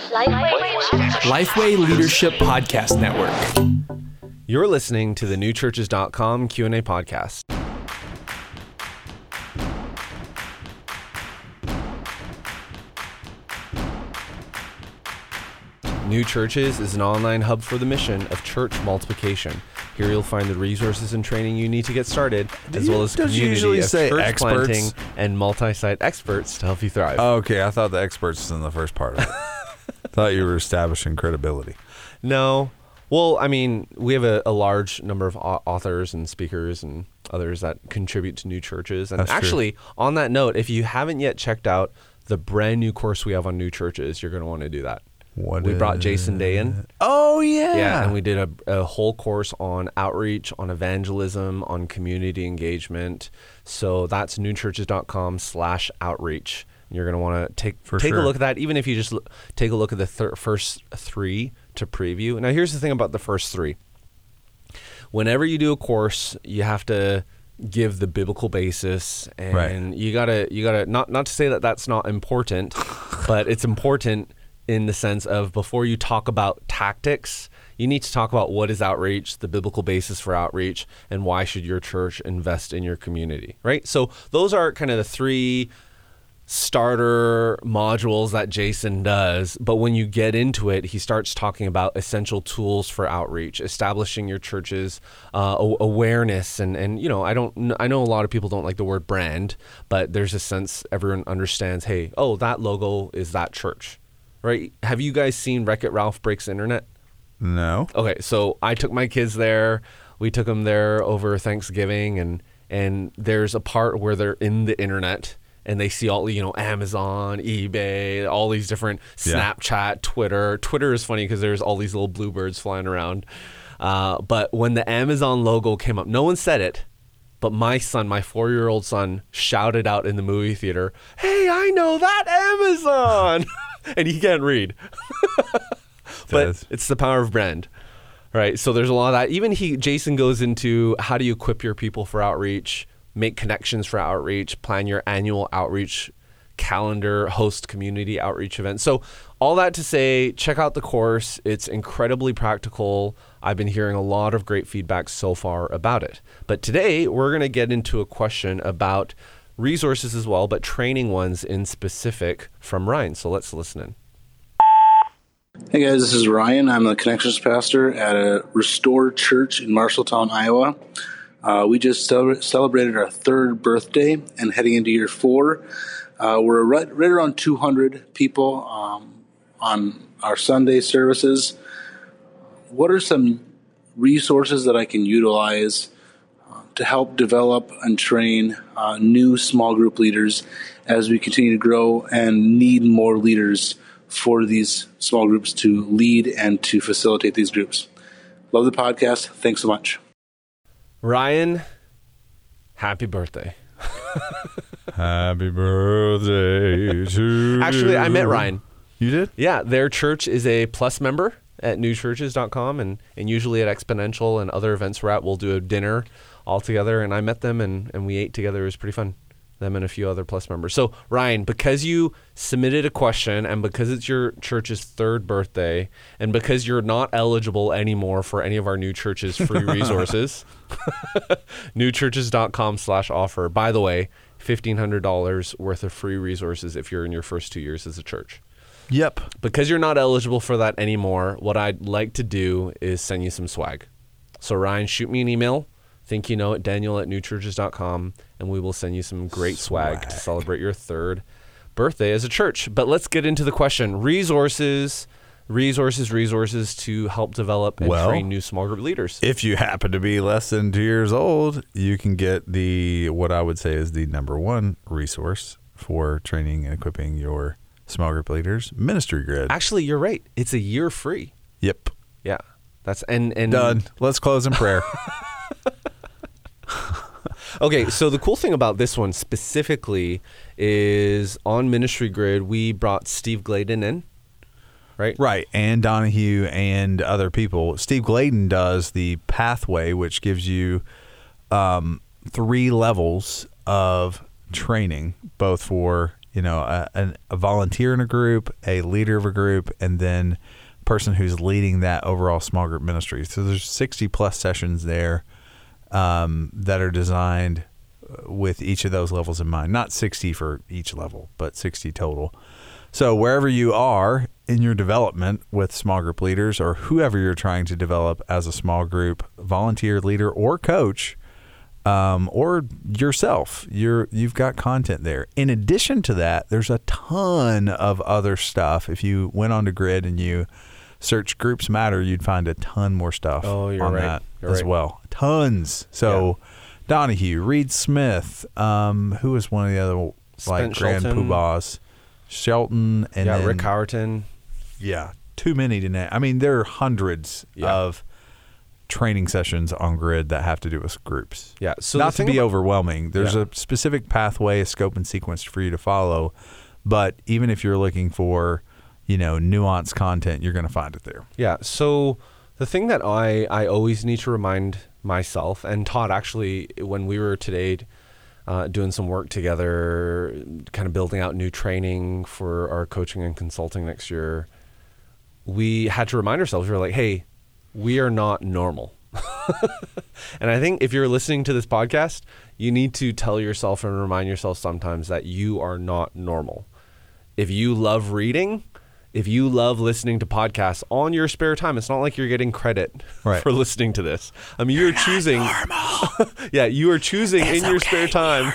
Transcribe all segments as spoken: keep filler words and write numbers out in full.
Lifeway Leadership Podcast Network. You're listening to the new churches dot com Q and A podcast. New Churches is an online hub for the mission of church multiplication. Here you'll find the resources and training you need to get started, Do as you- well as a don't you community usually of say church experts? planting and multi-site experts to help you thrive. Oh, okay, I thought the experts was in the first part of it. Thought you were establishing credibility. No. Well, I mean, we have a, a large number of au- authors and speakers and others that contribute to New Churches. And That's true. actually, on that note, if you haven't yet checked out the brand new course we have on New Churches, you're going to want to do that. What We brought is- Jason Day in. Oh, yeah. Yeah, and we did a, a whole course on outreach, on evangelism, on community engagement. So that's new churches dot com slash outreach. And you're going to want to take For take sure. a look at that, even if you just l- take a look at the thir- first three to preview. Now, here's the thing about the first three. Whenever you do a course, you have to give the biblical basis, and Right. you gotta you gotta not not to say that that's not important, but it's important in the sense of before you talk about tactics, you need to talk about what is outreach, the biblical basis for outreach, and why should your church invest in your community, right? So those are kind of the three starter modules that Jason does. But when you get into it, he starts talking about essential tools for outreach, establishing your church's uh, a- awareness. And, and, you know, I don't, I know a lot of people don't like the word brand, but there's a sense everyone understands, hey, oh, that logo is that church, right? Have you guys seen Wreck-It Ralph Breaks the Internet? No. Okay, so I took my kids there. We took them there over Thanksgiving, and and there's a part where they're in the internet and they see all, you know, Amazon, eBay, all these different Yeah. Snapchat, Twitter. Twitter is funny because there's all these little bluebirds flying around. Uh, but when the Amazon logo came up, no one said it, but my son, my four-year-old son, shouted out in the movie theater, "Hey, I know that Amazon!" And he can't read. But Does. it's the power of brand, right? So there's a lot of that. Even he, Jason goes into how do you equip your people for outreach, make connections for outreach, plan your annual outreach calendar, host community outreach events. So all that to say, check out the course. It's incredibly practical. I've been hearing a lot of great feedback so far about it. But today we're going to get into a question about resources as well, but training ones in specific from Ryan. So let's listen in. Hey guys, this is Ryan. I'm the Connections Pastor at a Restore Church in Marshalltown, Iowa. Uh, we just cel- celebrated our third birthday and heading into year four. Uh, we're right, right around two hundred people um, on our Sunday services. What are some resources that I can utilize uh, to help develop and train uh, new small group leaders as we continue to grow and need more leaders for these small groups to lead and to facilitate these groups? Love the podcast. Thanks so much. Ryan, happy birthday. Happy birthday to Actually, you. I met Ryan. You did? Yeah, their church is a Plus member at new churches dot com, and, and usually at Exponential and other events we're at, we'll do a dinner all together, and I met them, and, and we ate together. It was pretty fun. Them and a few other Plus members. So, Ryan, because you submitted a question, and because it's your church's third birthday, and because you're not eligible anymore for any of our New Churches free resources, new churches dot com slash offer. By the way, fifteen hundred dollars worth of free resources if you're in your first two years as a church. Yep. Because you're not eligible for that anymore, what I'd like to do is send you some swag. So, Ryan, shoot me an email. Think you know it, Daniel at new churches dot com, and we will send you some great swag, Swag. to celebrate your third birthday as a church. But let's get into the question. Resources, resources, resources to help develop and Well, train new small group leaders. If you happen to be less than two years old, you can get the, what I would say is the number one resource for training and equipping your small group leaders, Ministry Grid. Actually, you're right. It's a year free. Yep. Yeah. That's and and Done. Let's close in prayer. Okay, so the cool thing about this one specifically is on Ministry Grid, we brought Steve Gladen in, right? Right, and Donahue and other people. Steve Gladen does the pathway, which gives you um, three levels of training, both for you know, a, a, a volunteer in a group, a leader of a group, and then a person who's leading that overall small group ministry. So there's sixty plus sessions there um, that are designed with each of those levels in mind. Not sixty for each level, but sixty total. So wherever you are in your development with small group leaders, or whoever you're trying to develop as a small group volunteer, leader, or coach, um, or yourself, you're, you've got content there. In addition to that, there's a ton of other stuff. If you went onto Grid and you search Groups Matter, you'd find a ton more stuff Oh, you're on right. that You're as right. well. Tons. So Yeah. Donahue, Reed Smith, um, who was one of the other like Spence grand Shelton. poobahs, Shelton, and yeah, then, Rick Howerton. yeah, too many to name. I mean, there are hundreds Yeah. of training sessions on Grid that have to do with groups. Yeah. So Not the to thing be about- overwhelming. There's Yeah. a specific pathway, a scope and sequence for you to follow. But even if you're looking for, you know, nuanced content, you're going to find it there. Yeah. So the thing that I, I always need to remind myself, and Todd, actually, when we were today uh, doing some work together, kind of building out new training for our coaching and consulting next year, we had to remind ourselves, we were like, hey, we are not normal. And I think if you're listening to this podcast, you need to tell yourself and remind yourself sometimes that you are not normal. If you love reading, if you love listening to podcasts on your spare time, it's not like you're getting credit Right. for listening to this. I mean, you're, you're choosing. Yeah, you are choosing it's in your okay spare time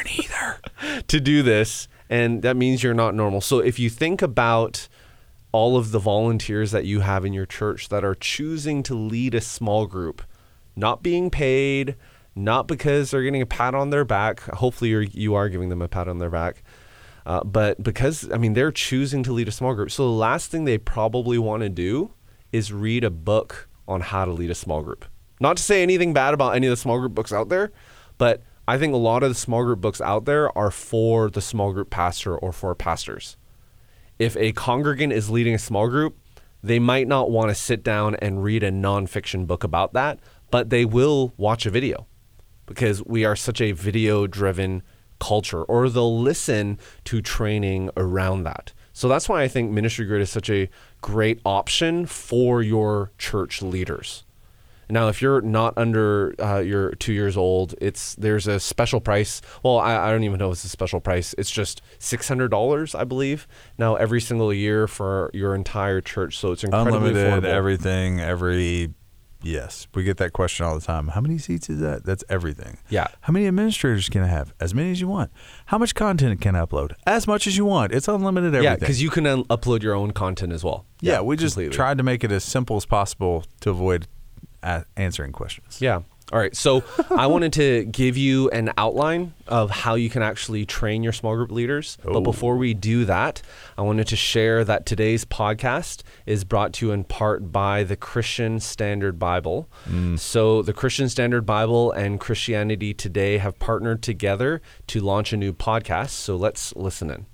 to do this, and that means you're not normal. So if you think about all of the volunteers that you have in your church that are choosing to lead a small group, not being paid, not because they're getting a pat on their back. Hopefully you're, you are giving them a pat on their back. Uh, but because, I mean, they're choosing to lead a small group. So the last thing they probably want to do is read a book on how to lead a small group. Not to say anything bad about any of the small group books out there, but I think a lot of the small group books out there are for the small group pastor or for pastors. If a congregant is leading a small group, they might not want to sit down and read a nonfiction book about that, but they will watch a video because we are such a video-driven culture, or they'll listen to training around that. So that's why I think Ministry Grid is such a great option for your church leaders. Now, if you're not under, uh, you're two years old, it's there's a special price. Well, I, I don't even know if it's a special price. It's just six hundred dollars, I believe, now every single year for your entire church. So it's incredibly Unlimited, affordable. everything, every, yes. We get that question all the time. How many seats is that? That's everything. Yeah. How many administrators can I have? As many as you want. How much content can I upload? As much as you want. It's unlimited everything. Yeah, because you can un- upload your own content as well. Yeah, we just completely. tried to make it as simple as possible to avoid a- answering questions. Yeah. All right. So I wanted to give you an outline of how you can actually train your small group leaders. Oh. But before we do that, I wanted to share that today's podcast is brought to you in part by the Christian Standard Bible. Mm. So the Christian Standard Bible and Christianity Today have partnered together to launch a new podcast. So let's listen in.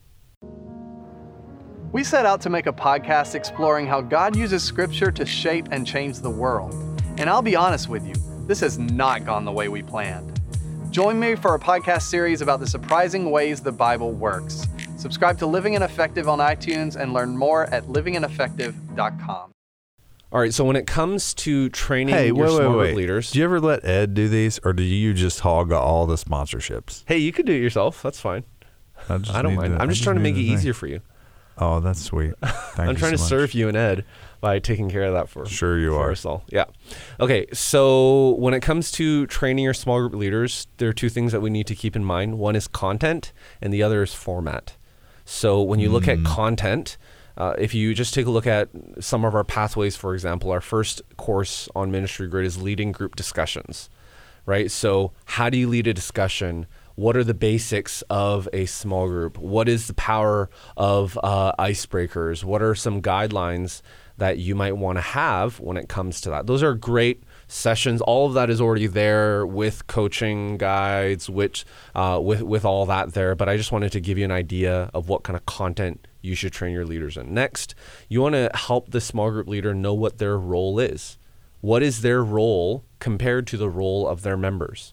We set out to make a podcast exploring how God uses Scripture to shape and change the world. And I'll be honest with you, this has not gone the way we planned. Join me for a podcast series about the surprising ways the Bible works. Subscribe to Living in Effective on iTunes and learn more at living in effective dot com. All right. So when it comes to training Hey, your wait, small wait, group wait. leaders, Do you ever let Ed do these, or do you just hog all the sponsorships? hey, you could do it yourself. That's fine. I, just I don't need mind. to- I'm I just trying to need make it thing. easier for you. Oh, that's sweet. Thank I'm you trying so to much. serve you and Ed by taking care of that for Sure you for are. us all. Yeah. Okay. So when it comes to training your small group leaders, there are two things that we need to keep in mind. One is content, and the other is format. So when you look Hmm. at content, uh, if you just take a look at some of our pathways, for example, our first course on Ministry Grid is leading group discussions, right? So how do you lead a discussion? What are the basics of a small group? What is the power of uh, icebreakers? What are some guidelines that you might want to have when it comes to that? Those are great sessions. All of that is already there with coaching guides, which uh, with with all that there. But I just wanted to give you an idea of what kind of content you should train your leaders in. Next, you want to help the small group leader know what their role is. What is their role compared to the role of their members?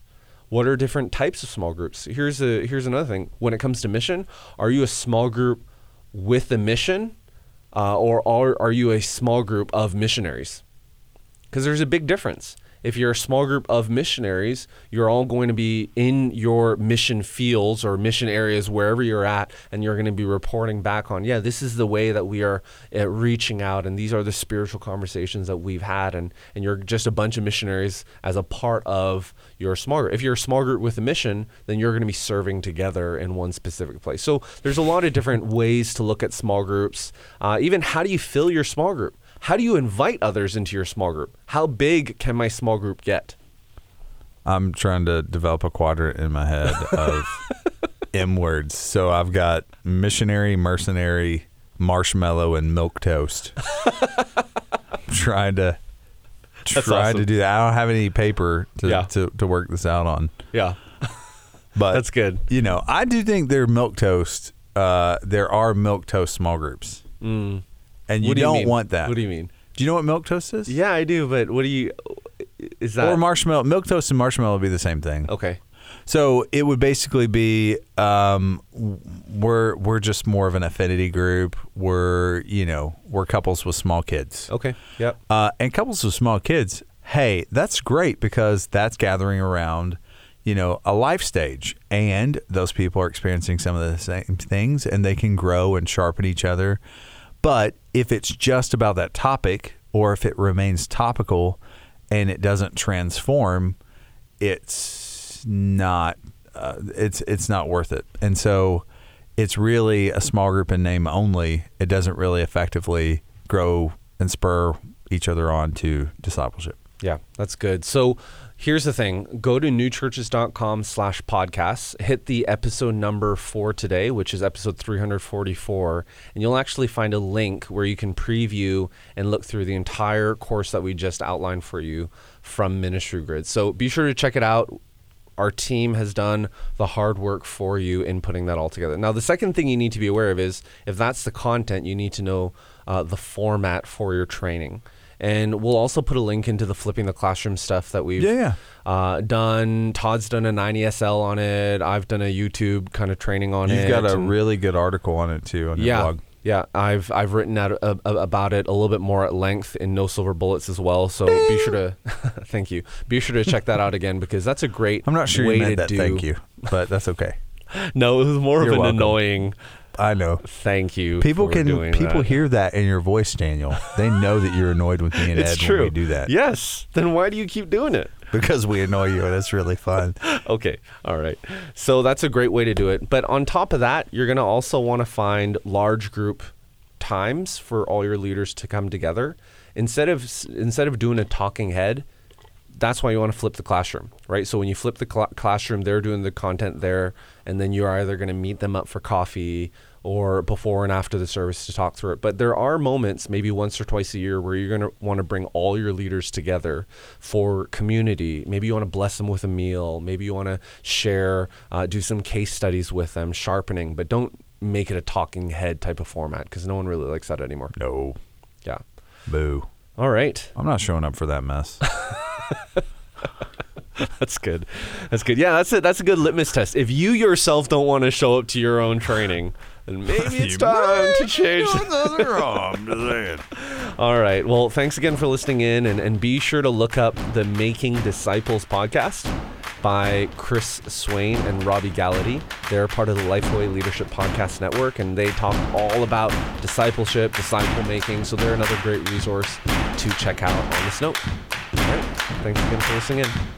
What are different types of small groups? Here's a here's another thing. When it comes to mission, are you a small group with a mission, uh, or are are you a small group of missionaries? Because there's a big difference. If you're a small group of missionaries, you're all going to be in your mission fields or mission areas wherever you're at, and you're going to be reporting back on, yeah, this is the way that we are uh, reaching out, and these are the spiritual conversations that we've had, and, and you're just a bunch of missionaries as a part of your small group. If you're a small group with a mission, then you're going to be serving together in one specific place. So there's a lot of different ways to look at small groups. Uh, even how do you fill your small group? How do you invite others into your small group? How big can my small group get? I'm trying to develop a quadrant in my head of M words. So I've got missionary, mercenary, marshmallow, and milk toast. I'm trying to That's try awesome. to do that. I don't have any paper to, Yeah. to, to work this out on. Yeah, But that's good. You know, I do think there are milk toast. Uh, there are milk toast small groups, Mm. and you What do don't mean? want that. What do you mean? Do you know what milk toast is? Yeah, I do, but what do you, is that? Or marshmallow. Milk toast and marshmallow would be the same thing. Okay. So it would basically be um, we're we're just more of an affinity group. We're you know we're couples with small kids. Okay. Yep. Uh, and couples with small kids, hey, that's great because that's gathering around, you know, a life stage, and those people are experiencing some of the same things, and they can grow and sharpen each other. But if it's just about that topic, or if it remains topical and it doesn't transform, it's not uh, it's it's not worth it. And so it's really a small group in name only. It doesn't really effectively grow and spur each other on to discipleship. Yeah, that's good. So here's the thing. Go to newchurches.com slash podcasts, hit the episode number for today, which is episode three forty-four, and you'll actually find a link where you can preview and look through the entire course that we just outlined for you from Ministry Grid. So be sure to check it out. Our team has done the hard work for you in putting that all together. Now, the second thing you need to be aware of is if that's the content, you need to know uh, the format for your training. And we'll also put a link into the Flipping the Classroom stuff that we've Yeah, yeah. Uh, done. Todd's done a nine E S L on it. I've done a YouTube kind of training on You've it. got a and- really good article on it too on your yeah, blog. yeah. I've I've written out uh, about it a little bit more at length in No Silver Bullets as well. So be sure to thank you. Be sure to check that out again because that's a great. I'm not sure way you meant to that. do. Thank you, but that's okay. No, it was more You're of an welcome. annoying. I know. Thank you. People for can doing people that. hear that in your voice, Daniel. They know that you're annoyed with me and It's Ed true. when we do that. Yes. Then why do you keep doing it? Because we annoy you and it's really fun. Okay. All right. So that's a great way to do it. But on top of that, you're going to also want to find large group times for all your leaders to come together. Instead of instead of doing a talking head, that's why you want to flip the classroom, right? So when you flip the cl- classroom, they're doing the content there, and then you're either going to meet them up for coffee or before and after the service to talk through it. But there are moments, maybe once or twice a year, where you're going to want to bring all your leaders together for community. Maybe you want to bless them with a meal. Maybe you want to share, uh, do some case studies with them, sharpening, but don't make it a talking head type of format because no one really likes that anymore. No. Yeah. Boo. All right. I'm not showing up for that mess. That's good. That's good. Yeah, that's it. That's a good litmus test. If you yourself don't want to show up to your own training, then maybe it's time to change. Nothing wrong. I'm just saying. All right. Well, thanks again for listening in, and, and be sure to look up the Making Disciples podcast by Chris Swain and Robbie Gallaty. They're part of the Lifeway Leadership Podcast Network, and they talk all about discipleship, disciple making. So they're another great resource to check out on this note. All right. Thanks again for listening in.